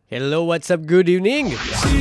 Hello, what's up? Good evening.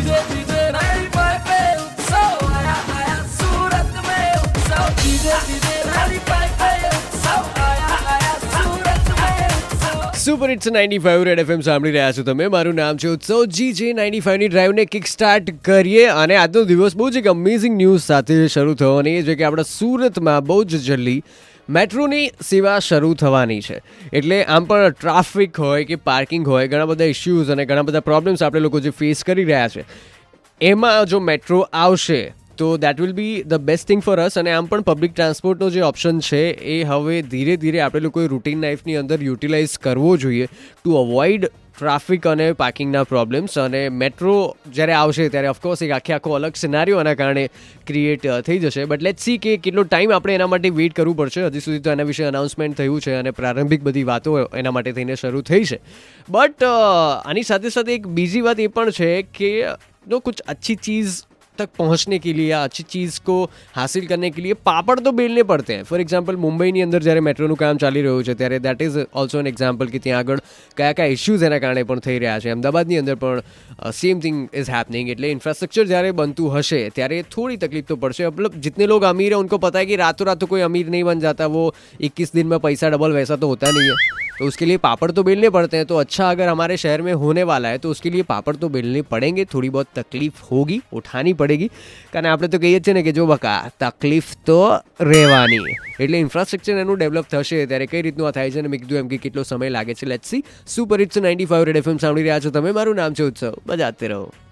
Super it's 95 Red FM સાંભળી રહ્યા છો તમે. મારું નામ છે ઉત્સવ. GJ 95 ની ડ્રાઈવને કિક સ્ટાર્ટ કરીએ. અને આજનો દિવસ બહુ જ એક અમેઝિંગ ન્યૂઝ સાથે શરૂ થવાની છે કે આપણા સુરતમાં બહુ જ જલ્દી મેટ્રોની સેવા શરૂ થવાની છે. એટલે આમ પણ ટ્રાફિક હોય કે પાર્કિંગ હોય, ઘણા બધા ઇશ્યુઝ અને ઘણા બધા પ્રોબ્લેમ્સ આપણે લોકો જે ફેસ કરી રહ્યા છે, એમાં જો મેટ્રો આવશે તો that will be the best thing for us. અને આમ પણ પબ્લિક ટ્રાન્સપોર્ટનો જે ઓપ્શન છે એ હવે ધીરે ધીરે આપણે લોકોએ રૂટીન લાઈફની અંદર યુટિલાઇઝ કરવો જોઈએ ટુ અવોઇડ ટ્રાફિક અને પાર્કિંગના પ્રોબ્લેમ્સ. અને મેટ્રો જ્યારે આવશે ત્યારે ઓફકોર્સ એક આખો અલગ સિનારીઓ આના કારણે ક્રિએટ થઈ જશે. બટ લેટ્સ સી કે કેટલો ટાઈમ આપણે એના માટે વેઇટ કરવું પડશે. હજી સુધી તો એના વિશે અનાઉન્સમેન્ટ થયું છે અને પ્રારંભિક બધી વાતો એના માટે થઈને શરૂ થઈ છે. બટ આની સાથે સાથે એક બીજી વાત એ પણ છે કે જો कुछ अच्छी चीज़ तक पहुंचने के लिए या अच्छी चीज़ को हासिल करने के लिए पापड़ तो बेलने पड़ते हैं. ફોર એક્ઝામ્પલ મુંબઈની અંદર જ્યારે મેટ્રોનું કામ ચાલી રહ્યું છે ત્યારે that is also an example કે ત્યાં આગળ કયા ઇશ્યુઝ એના કારણે પણ થઈ રહ્યા છે. અમદાવાદની અંદર પણ સેમ થિંગ ઇઝ હેપનિંગ. એટલે ઇન્ફ્રાસ્ટ્રક્ચર જ્યારે બનતું હશે ત્યારે થોડી તકલીફ તો પડશે. મતલબ जितने लोग अमीर हैं उनको पता है कि रातों रात तो कोई अमीर नहीं बन जाता, वो 21 दिन में पैसा डबल वैसा तो होता नहीं है. तो उसके लिए पापड़ तो बेलने पड़ते हैं. तो अच्छा अगर हमारे शहर में होने वाला है तो उसके लिए पापड़ तो बेलने पड़ेंगे. थोड़ी बहुत तकलीफ होगी, उठानी पड़ेगी. कारण આપણે તો કહીએ છીએ ને કે જો બકા તકલીફ તો રહેવાની. એટલે ઇન્ફ્રાસ્ટ્રક્ચર એનું ડેવલપ થશે ત્યારે કઈ રીતનું આ થાય છે અને મેં કીધું એમ કે કેટલો સમય લાગે છે. Let's see. Super it's 95 Red FM સાંભળી રહ્યા છો તમે. મારું નામ છે ઉત્સવ. બજાતે રહો.